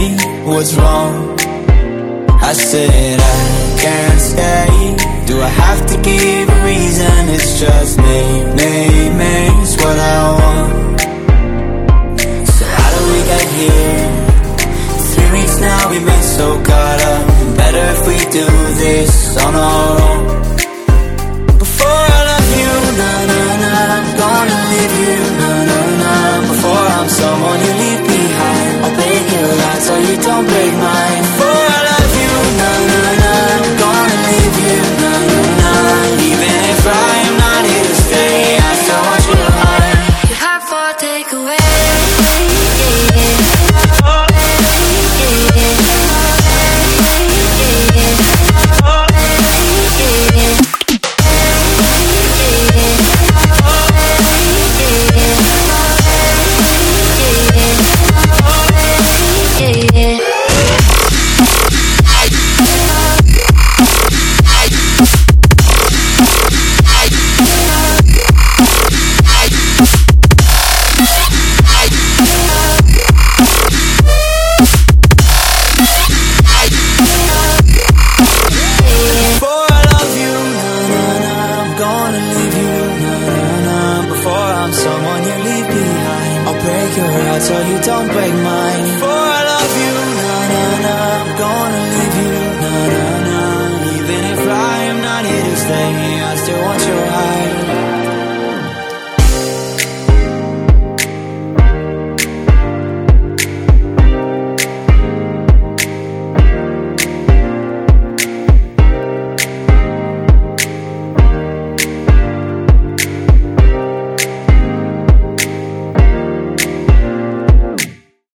what's wrong. I said I can't stay. Do I have to give a reason? It's just me, it's what I want. So how do we get here? 3 weeks now, we've been so caught up. Better if we do this on our own. Before I love you, I'm gonna leave you, Before I'm someone you leave behind, I'll break your heart so you don't break mine. Before I love you, I'm gonna leave you, Even if I am not here to stay, I still want you to hide. Your heart for takeaway. So you don't break mine. Before I love you, I'm gonna leave you, Even if I am not here to stay.